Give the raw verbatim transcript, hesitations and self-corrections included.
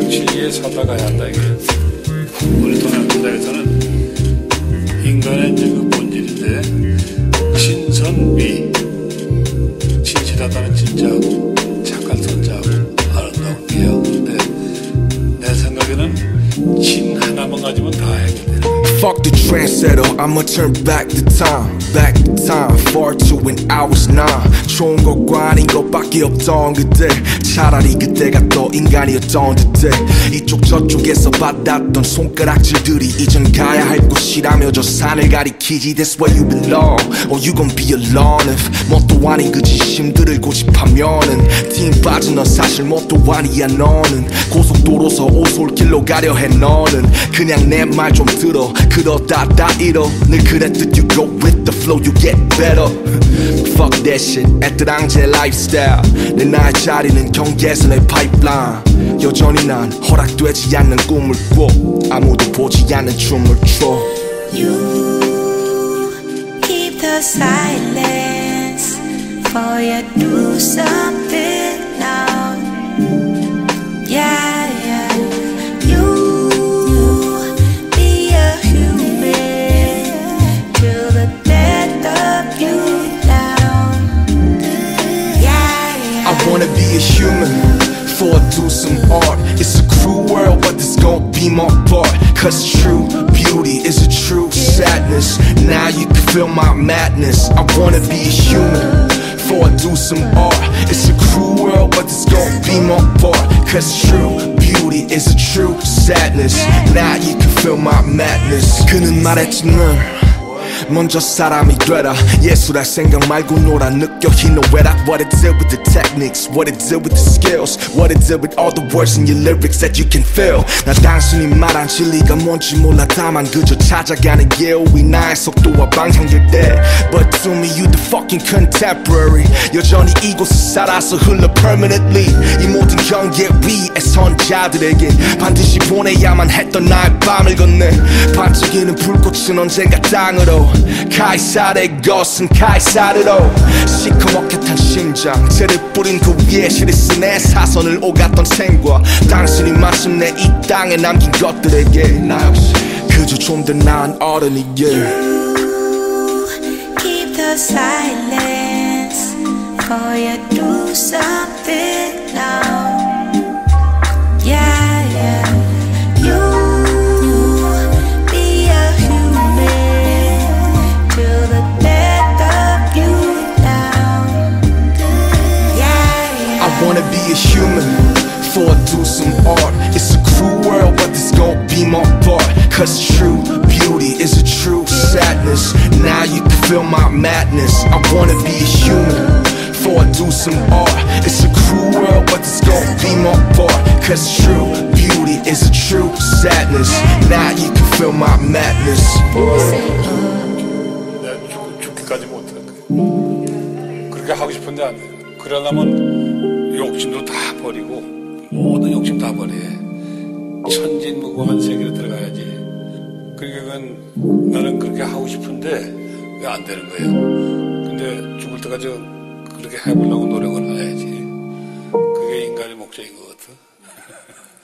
진리에 살아가야 한다 이게. 우리 동양문학에서는 인간의 이제 그 본질인데 진선미, 진실하다는 진짜하고 착한 선자하고 아름다운 미하고. 근데 내 생각에는 진 하나만 가지면 다 해결돼. Fuck the trendsetter, I'ma turn back the time, back the time, far to when I was nine. 좋은 것과 아닌 것밖에 없던 그때, 차라리 그때가 더 인간이었던 듯해. 이쪽 저쪽에서 받았던 손가락질들이 이젠 가야 할 곳이라며 저 산을 가리키지. That's where you belong, or you gon' be alone. If 뭣도 아닌 그 지심들을 고집하면은 팀 빠진 넌 사실 뭣도 아니야. 너는 고속도로서 오솔길로 가려 해. 너는 그냥 내 말 좀 들어. 그러다 다 잃어. 늘 그랬듯 you go with the flow, you get better. Fuck that shit, 애들앙제 lifestyle. 내 나의 자리는 경계선의 파이프라인. 여전히 난 허락되지 않는 꿈을 꿔. 아무도 보지 않는 춤을 춰. You keep the silence, for you do something now. Yeah, yeah. You be a human till the death of you now. Yeah, yeah. I wanna be a human before I do some art. It's a cruel world, but this gon' be my part. Cause true beauty is a true sadness. Now you can feel my madness. I wanna be a human before I do some art. It's a cruel world, but this gon' be my part. Cause true beauty is a true sadness. Now you can feel my madness. 그는 말했지 넌 먼저 사람이 되라. 예술할 생각 말고 놀아. 느껴 희노애락. What it did with the techniques, what it did with the skills, what it did with all the words in your lyrics that you can feel. 나 단순히 말한 진리가 뭔지 몰라. 다만 그저 찾아가는 길 위 나의 속도와 방향일 때. But to me you the fucking contemporary. 여전히 이곳에 살아서 흘러 permanently. 이 모든 경계 위에 선자들에겐 반드시 보내야만 했던 나의 밤을 건네. 반짝이는 불꽃은 언젠가 땅으로. 카이사르의 것은 카이사르로. 시커멓게 탄 심장 죄를 뿌린 그 위에 실을 쓴 내 사선을 오갔던 생과 당신이 마침내 이 땅에 남긴 것들에게 나 역시 그저 좀 더 나은 어른이게. You keep the silence, for you do something now. Yeah, yeah. You be a human till the death of you now. Yeah, yeah. I wanna be a human before I do some art. It's a cruel world, but this gon' be my part. Cause true beauty is a true sadness. Now you can feel my madness. I wanna be a human before I do some art. It's a cruel world, but this gon' be my part. Cause true beauty is a true sadness. Now you can feel my madness. 내가 죽, 죽기까지 못할 거야. 그렇게 하고 싶은데 안 돼. 그러려면 욕심도 다 버리고 모든 욕심 다 버려. 천진무구한 세계로 들어가야지. 그러니까 그건 나는 그렇게 하고 싶은데 왜 안 되는 거예요. 근데 죽을 때까지 그렇게 해보려고 노력을 해야지. 그게 인간의 목적인 것 같아.